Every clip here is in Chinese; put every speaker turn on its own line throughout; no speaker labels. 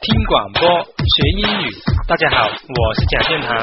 听广播学英语。大家好，我是贾建堂。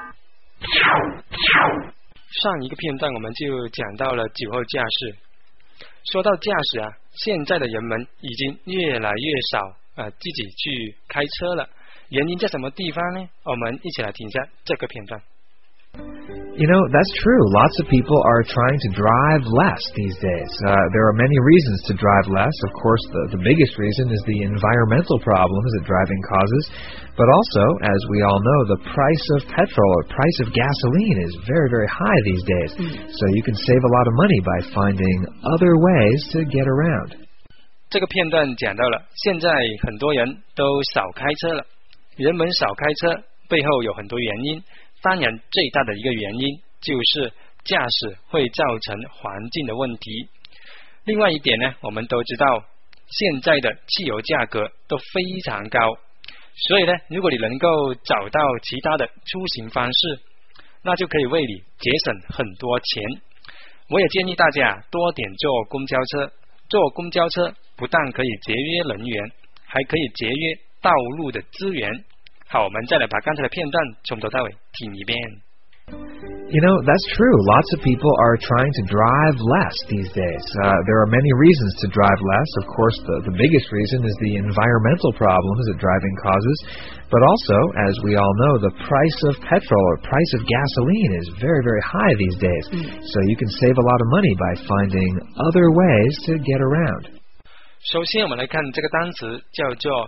上一个片段我们就讲到了酒后驾驶。说到驾驶啊，现在的人们已经越来越少自己去开车了。原因在什么地方呢？我们一起来听一下这个片段。
You know, that's true. Lots of people are trying to drive less these days. There are many reasons to drive less. Of course, the biggest reason is the environmental problems that driving causes. But also, as we all know, the price of petrol or price of gasoline is very, very high these days. So you can save a lot of money by finding other ways to get around.
这个片段讲到了，现在很多人都少开车了。人们少开车背后有很多原因。当然最大的一个原因就是驾驶会造成环境的问题。另外一点呢，我们都知道现在的汽油价格都非常高，所以呢，如果你能够找到其他的出行方式，那就可以为你节省很多钱。我也建议大家多点坐公交车，坐公交车不但可以节约能源，还可以节约道路的资源。好，我们再来把刚才的片段从头到尾听一遍。
You know, that's true. Lots of people are trying to drive less these days. There are many reasons to drive less. Of course, the biggest reason is the environmental problems that driving causes. But also, as we all know, the price of petrol or price of gasoline is very, very high these days. So you can save a lot of money by finding other ways to get around.
首先我们来看这个单词叫做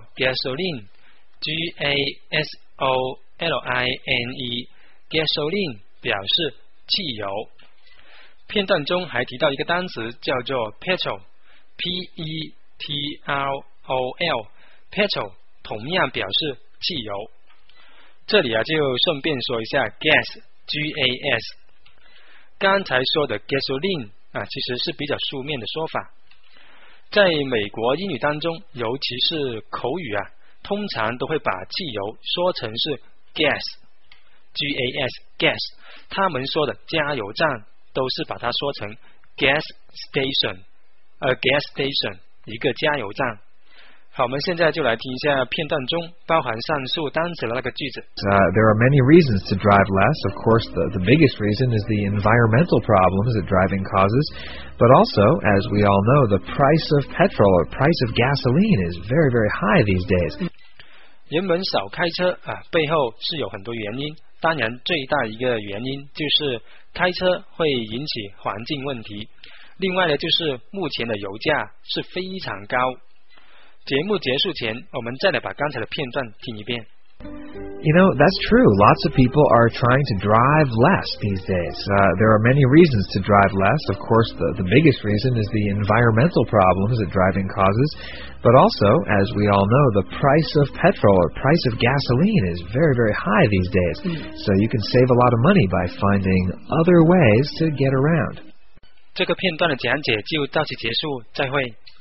gasoline。Gasoline gasoline 表示汽油。片段中还提到一个单词叫做 petrol P-E-T-R-O-L petrol 同样表示汽油。这里就顺便说一下 gas G-A-S 刚才说的 gasoline 其实是比较书面的说法。在美国英语当中，尤其是口语通常都会把汽油说成是 gas G-A-S gas， 他们说的加油站都是把它说成 gas station gas station 一个加油站。好，我们现在就来听一下片段中包含上述单词的那个句子。
There are many reasons to drive less. Of course, the biggest reason is the environmental problems that driving causes. But also, as we all know, the price of petrol or price of gasoline is very, very high these days.
人们少开车背后是有很多原因。当然最大一个原因就是开车会引起环境问题。另外呢，就是目前的油价是非常高。节目结束前，我们再来把刚才的片段听一遍。
You know, that's true. Lots of people are trying to drive less these days. There are many reasons to drive less. Of course, the biggest reason is the environmental problems that driving causes. But also, as we all know, the price of petrol or price of gasoline is very, very high these days. So you can save a lot of money by finding other ways to get around.
这个片段的讲解就到此结束，再会。